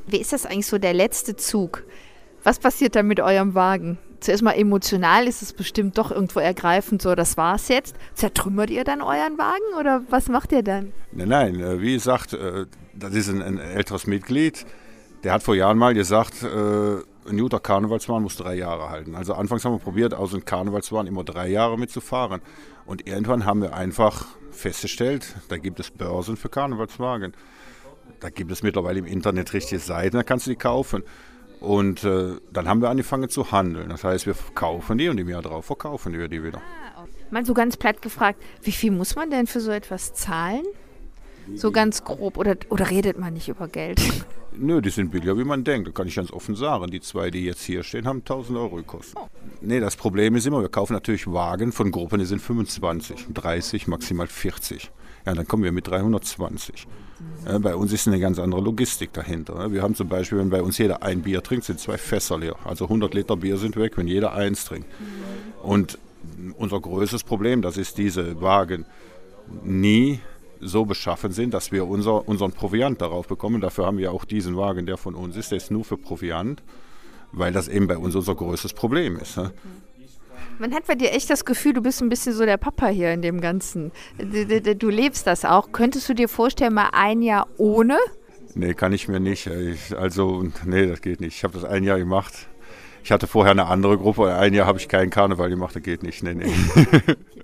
Wie ist das eigentlich so, der letzte Zug? Was passiert dann mit eurem Wagen? Zuerst mal emotional ist es bestimmt doch irgendwo ergreifend, so das war's jetzt. Zertrümmert ihr dann euren Wagen oder was macht ihr dann? Nein, wie gesagt, das ist ein älteres Mitglied. Der hat vor Jahren mal gesagt, ein guter Karnevalswagen muss 3 Jahre halten. Also anfangs haben wir probiert, aus einem Karnevalswagen immer 3 Jahre mitzufahren. Und irgendwann haben wir einfach festgestellt, da gibt es Börsen für Karnevalswagen. Da gibt es mittlerweile im Internet richtige Seiten, da kannst du die kaufen. Und dann haben wir angefangen zu handeln. Das heißt, wir kaufen die und im Jahr darauf verkaufen wir die wieder. Mal so ganz platt gefragt, wie viel muss man denn für so etwas zahlen? So ganz grob. Oder redet man nicht über Geld? Nö, die sind billiger, wie man denkt. Da kann ich ganz offen sagen. Die 2, die jetzt hier stehen, haben 1.000 Euro gekostet. Nee, das Problem ist immer, wir kaufen natürlich Wagen von Gruppen, die sind 25, 30, maximal 40. Ja, dann kommen wir mit 320. Ja, bei uns ist eine ganz andere Logistik dahinter. Wir haben zum Beispiel, wenn bei uns jeder ein Bier trinkt, sind 2 Fässer leer. Also 100 Liter Bier sind weg, wenn jeder eins trinkt. Und unser größtes Problem, das ist diese Wagen nie so beschaffen sind, dass wir unseren Proviant darauf bekommen. Dafür haben wir auch diesen Wagen, der von uns ist, der ist nur für Proviant, weil das eben bei uns unser größtes Problem ist. Man hat bei dir echt das Gefühl, du bist ein bisschen so der Papa hier in dem Ganzen. Du lebst das auch. Könntest du dir vorstellen, mal ein Jahr ohne? Nee, kann ich mir nicht. Nee, das geht nicht. Ich habe das 1 Jahr gemacht. Ich hatte vorher eine andere Gruppe, 1 Jahr habe ich keinen Karneval gemacht, das geht nicht. Nee.